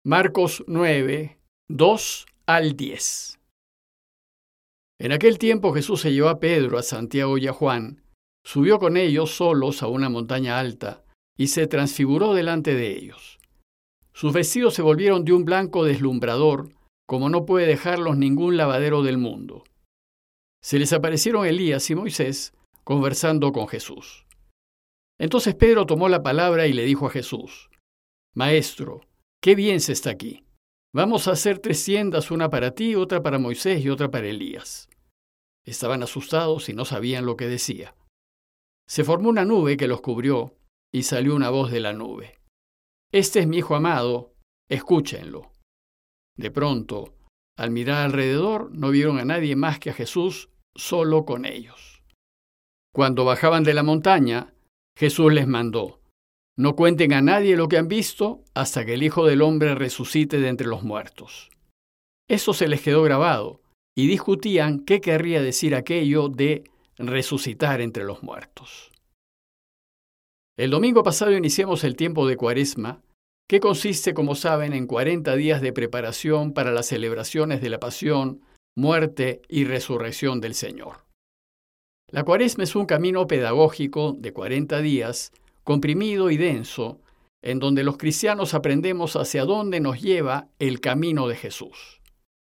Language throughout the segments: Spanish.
Marcos 9, 2 al 10. En aquel tiempo Jesús se llevó a Pedro, a Santiago y a Juan, subió con ellos solos a una montaña alta y se transfiguró delante de ellos. Sus vestidos se volvieron de un blanco deslumbrador, como no puede dejarlos ningún lavadero del mundo. Se les aparecieron Elías y Moisés conversando con Jesús. Entonces Pedro tomó la palabra y le dijo a Jesús: Maestro, qué bien se está aquí. Vamos a hacer 3 tiendas, una para ti, otra para Moisés y otra para Elías. Estaban asustados y no sabían lo que decía. Se formó una nube que los cubrió y salió una voz de la nube: Este es mi Hijo amado, escúchenlo. De pronto, al mirar alrededor, no vieron a nadie más que a Jesús solo con ellos. Cuando bajaban de la montaña, Jesús les mandó: No cuenten a nadie lo que han visto hasta que el Hijo del Hombre resucite de entre los muertos. Eso se les quedó grabado y discutían qué querría decir aquello de resucitar entre los muertos. El domingo pasado iniciamos el tiempo de Cuaresma, que consiste, como saben, en 40 días de preparación para las celebraciones de la pasión, muerte y resurrección del Señor. La Cuaresma es un camino pedagógico de 40 días, comprimido y denso, en donde los cristianos aprendemos hacia dónde nos lleva el camino de Jesús.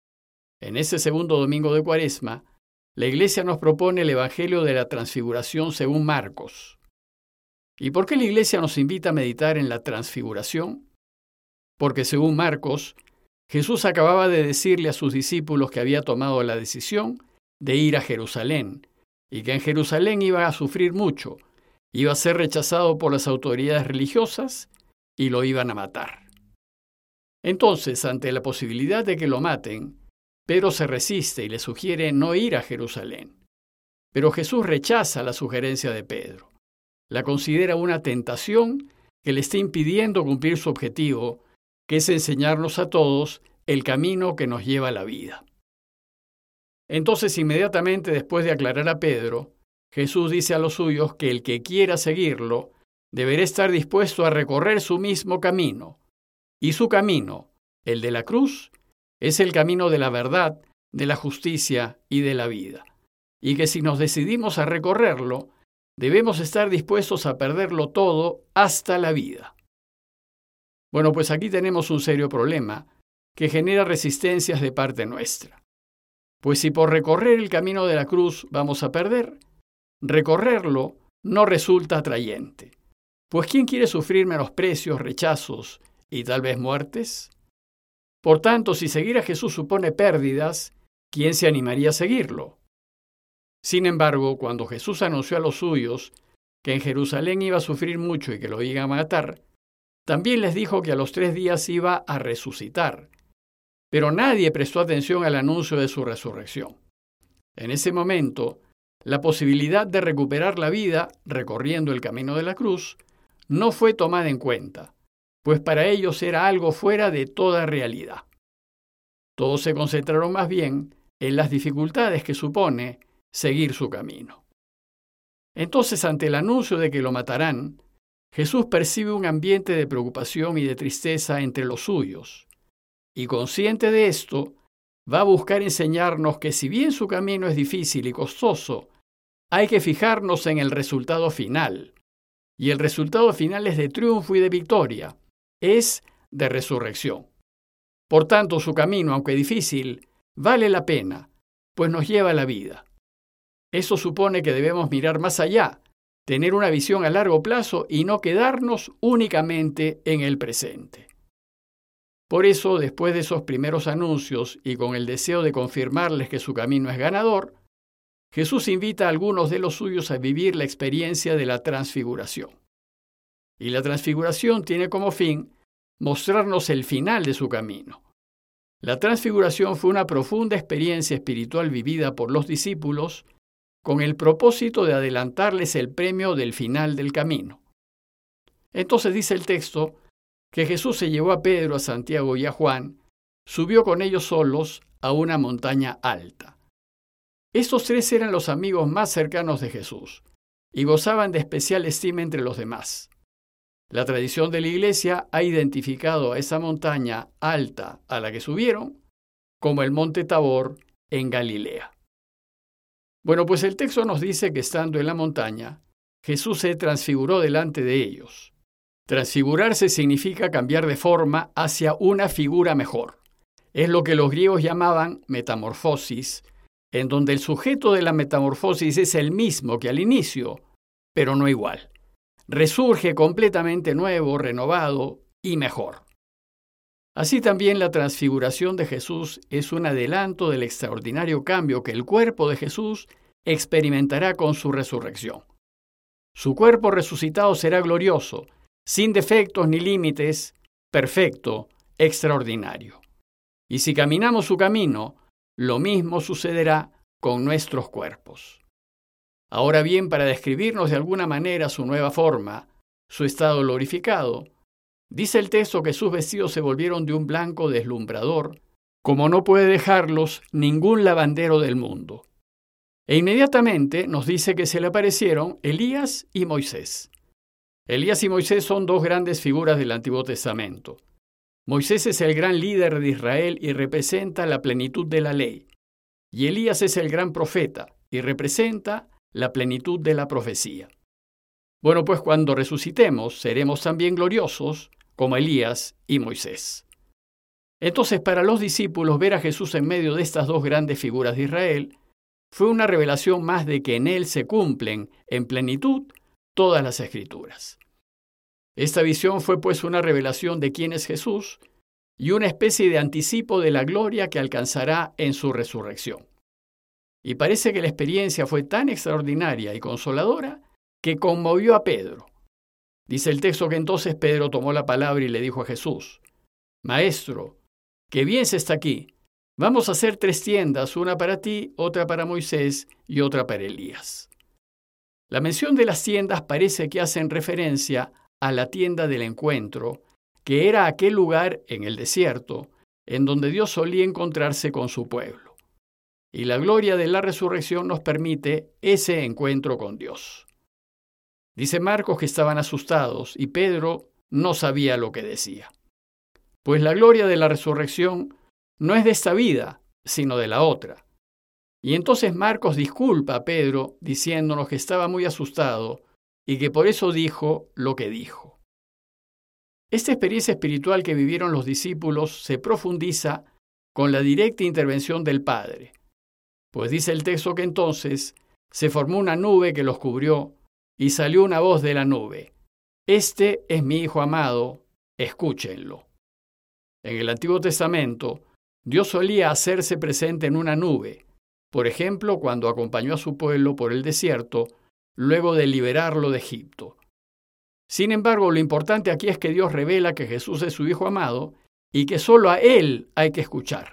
En ese segundo domingo de Cuaresma, la Iglesia nos propone el Evangelio de la Transfiguración según Marcos. ¿Y por qué la Iglesia nos invita a meditar en la Transfiguración? Porque según Marcos, Jesús acababa de decirle a sus discípulos que había tomado la decisión de ir a Jerusalén, y que en Jerusalén iba a sufrir mucho. Iba a ser rechazado por las autoridades religiosas y lo iban a matar. Entonces, ante la posibilidad de que lo maten, Pedro se resiste y le sugiere no ir a Jerusalén. Pero Jesús rechaza la sugerencia de Pedro. La considera una tentación que le está impidiendo cumplir su objetivo, que es enseñarnos a todos el camino que nos lleva a la vida. Entonces, inmediatamente después de aclarar a Pedro, Jesús dice a los suyos que el que quiera seguirlo deberá estar dispuesto a recorrer su mismo camino. Y su camino, el de la cruz, es el camino de la verdad, de la justicia y de la vida. Y que si nos decidimos a recorrerlo, debemos estar dispuestos a perderlo todo hasta la vida. Bueno, pues aquí tenemos un serio problema que genera resistencias de parte nuestra. Pues si por recorrer el camino de la cruz vamos a perder, recorrerlo no resulta atrayente. Pues ¿quién quiere sufrir menosprecios, rechazos y tal vez muertes? Por tanto, si seguir a Jesús supone pérdidas, ¿quién se animaría a seguirlo? Sin embargo, cuando Jesús anunció a los suyos que en Jerusalén iba a sufrir mucho y que lo iban a matar, también les dijo que a los 3 días iba a resucitar. Pero nadie prestó atención al anuncio de su resurrección. En ese momento, la posibilidad de recuperar la vida recorriendo el camino de la cruz no fue tomada en cuenta, pues para ellos era algo fuera de toda realidad. Todos se concentraron más bien en las dificultades que supone seguir su camino. Entonces, ante el anuncio de que lo matarán, Jesús percibe un ambiente de preocupación y de tristeza entre los suyos, y consciente de esto, va a buscar enseñarnos que si bien su camino es difícil y costoso, hay que fijarnos en el resultado final. Y el resultado final es de triunfo y de victoria, es de resurrección. Por tanto, su camino, aunque difícil, vale la pena, pues nos lleva a la vida. Eso supone que debemos mirar más allá, tener una visión a largo plazo y no quedarnos únicamente en el presente. Por eso, después de esos primeros anuncios y con el deseo de confirmarles que su camino es ganador, Jesús invita a algunos de los suyos a vivir la experiencia de la transfiguración. Y la transfiguración tiene como fin mostrarnos el final de su camino. La transfiguración fue una profunda experiencia espiritual vivida por los discípulos con el propósito de adelantarles el premio del final del camino. Entonces dice el texto que Jesús se llevó a Pedro, a Santiago y a Juan, subió con ellos solos a una montaña alta. Estos 3 eran los amigos más cercanos de Jesús y gozaban de especial estima entre los demás. La tradición de la Iglesia ha identificado a esa montaña alta a la que subieron como el Monte Tabor en Galilea. Bueno, pues el texto nos dice que estando en la montaña, Jesús se transfiguró delante de ellos. Transfigurarse significa cambiar de forma hacia una figura mejor. Es lo que los griegos llamaban metamorfosis, en donde el sujeto de la metamorfosis es el mismo que al inicio, pero no igual. Resurge completamente nuevo, renovado y mejor. Así también la transfiguración de Jesús es un adelanto del extraordinario cambio que el cuerpo de Jesús experimentará con su resurrección. Su cuerpo resucitado será glorioso, sin defectos ni límites, perfecto, extraordinario. Y si caminamos su camino, lo mismo sucederá con nuestros cuerpos. Ahora bien, para describirnos de alguna manera su nueva forma, su estado glorificado, dice el texto que sus vestidos se volvieron de un blanco deslumbrador, como no puede dejarlos ningún lavandero del mundo. E inmediatamente nos dice que se le aparecieron Elías y Moisés. Elías y Moisés son dos grandes figuras del Antiguo Testamento. Moisés es el gran líder de Israel y representa la plenitud de la ley. Y Elías es el gran profeta y representa la plenitud de la profecía. Bueno, pues cuando resucitemos seremos también gloriosos como Elías y Moisés. Entonces, para los discípulos, ver a Jesús en medio de estas dos grandes figuras de Israel fue una revelación más de que en él se cumplen en plenitud todas las Escrituras. Esta visión fue pues una revelación de quién es Jesús y una especie de anticipo de la gloria que alcanzará en su resurrección. Y parece que la experiencia fue tan extraordinaria y consoladora que conmovió a Pedro. Dice el texto que entonces Pedro tomó la palabra y le dijo a Jesús: Maestro, qué bien se está aquí. Vamos a hacer 3 tiendas, una para ti, otra para Moisés y otra para Elías. La mención de las tiendas parece que hacen referencia a la tienda del encuentro, que era aquel lugar en el desierto en donde Dios solía encontrarse con su pueblo. Y la gloria de la resurrección nos permite ese encuentro con Dios. Dice Marcos que estaban asustados y Pedro no sabía lo que decía. Pues la gloria de la resurrección no es de esta vida, sino de la otra. Y entonces Marcos disculpa a Pedro diciéndonos que estaba muy asustado y que por eso dijo lo que dijo. Esta experiencia espiritual que vivieron los discípulos se profundiza con la directa intervención del Padre. Pues dice el texto que entonces se formó una nube que los cubrió y salió una voz de la nube: Este es mi Hijo amado, escúchenlo. En el Antiguo Testamento, Dios solía hacerse presente en una nube, por ejemplo, cuando acompañó a su pueblo por el desierto, luego de liberarlo de Egipto. Sin embargo, lo importante aquí es que Dios revela que Jesús es su Hijo amado y que solo a Él hay que escuchar.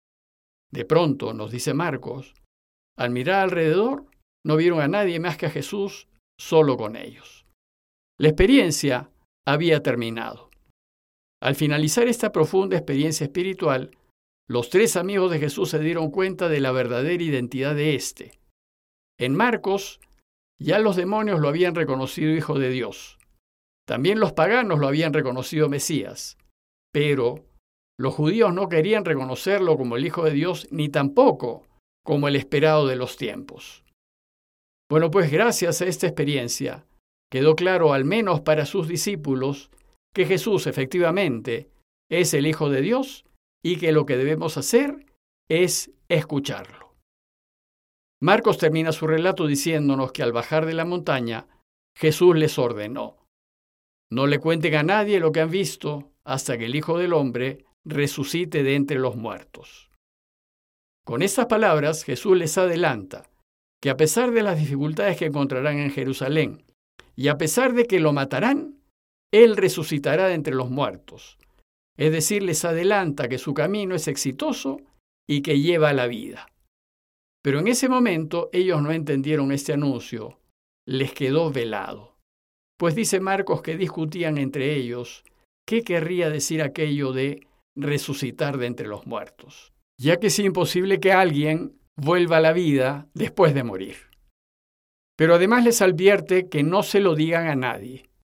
De pronto, nos dice Marcos, al mirar alrededor, no vieron a nadie más que a Jesús solo con ellos. La experiencia había terminado. Al finalizar esta profunda experiencia espiritual, los 3 amigos de Jesús se dieron cuenta de la verdadera identidad de éste. En Marcos, ya los demonios lo habían reconocido Hijo de Dios. También los paganos lo habían reconocido Mesías. Pero los judíos no querían reconocerlo como el Hijo de Dios, ni tampoco como el esperado de los tiempos. Bueno, pues gracias a esta experiencia, quedó claro, al menos para sus discípulos, que Jesús efectivamente es el Hijo de Dios y que lo que debemos hacer es escucharlo. Marcos termina su relato diciéndonos que al bajar de la montaña, Jesús les ordenó: no le cuenten a nadie lo que han visto hasta que el Hijo del Hombre resucite de entre los muertos. Con estas palabras, Jesús les adelanta que a pesar de las dificultades que encontrarán en Jerusalén y a pesar de que lo matarán, Él resucitará de entre los muertos. Es decir, les adelanta que su camino es exitoso y que lleva a la vida. Pero en ese momento ellos no entendieron este anuncio, les quedó velado. Pues dice Marcos que discutían entre ellos qué querría decir aquello de resucitar de entre los muertos, ya que es imposible que alguien vuelva a la vida después de morir. Pero además les advierte que no se lo digan a nadie.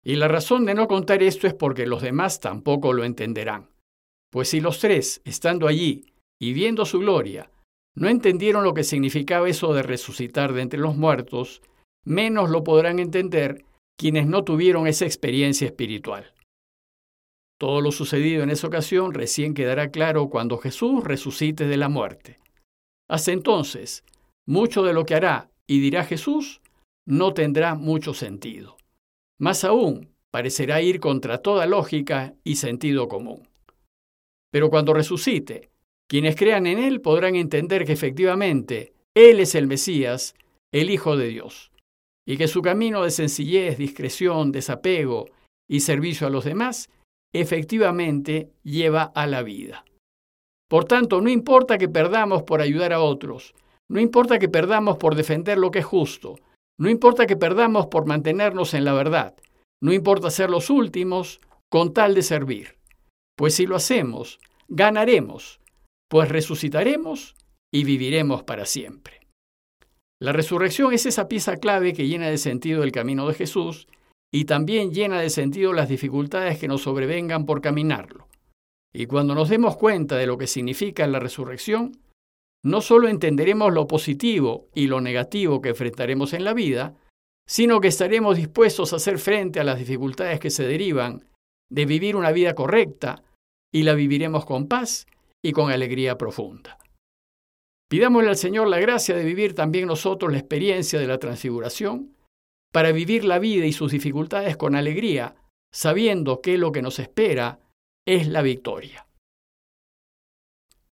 Y la razón de no contar esto es porque los demás tampoco lo entenderán. Pues si los tres, estando allí y viendo su gloria, no entendieron lo que significaba eso de resucitar de entre los muertos, menos lo podrán entender quienes no tuvieron esa experiencia espiritual. Todo lo sucedido en esa ocasión recién quedará claro cuando Jesús resucite de la muerte. Hasta entonces, mucho de lo que hará y dirá Jesús no tendrá mucho sentido. Más aún, parecerá ir contra toda lógica y sentido común. Pero cuando resucite, quienes crean en Él podrán entender que efectivamente Él es el Mesías, el Hijo de Dios, y que su camino de sencillez, discreción, desapego y servicio a los demás efectivamente lleva a la vida. Por tanto, no importa que perdamos por ayudar a otros, no importa que perdamos por defender lo que es justo, no importa que perdamos por mantenernos en la verdad, no importa ser los últimos con tal de servir. Pues si lo hacemos, ganaremos, pues resucitaremos y viviremos para siempre. La resurrección es esa pieza clave que llena de sentido el camino de Jesús y también llena de sentido las dificultades que nos sobrevengan por caminarlo. Y cuando nos demos cuenta de lo que significa la resurrección, no solo entenderemos lo positivo y lo negativo que enfrentaremos en la vida, sino que estaremos dispuestos a hacer frente a las dificultades que se derivan de vivir una vida correcta y la viviremos con paz y con alegría profunda. Pidámosle al Señor la gracia de vivir también nosotros la experiencia de la transfiguración para vivir la vida y sus dificultades con alegría, sabiendo que lo que nos espera es la victoria.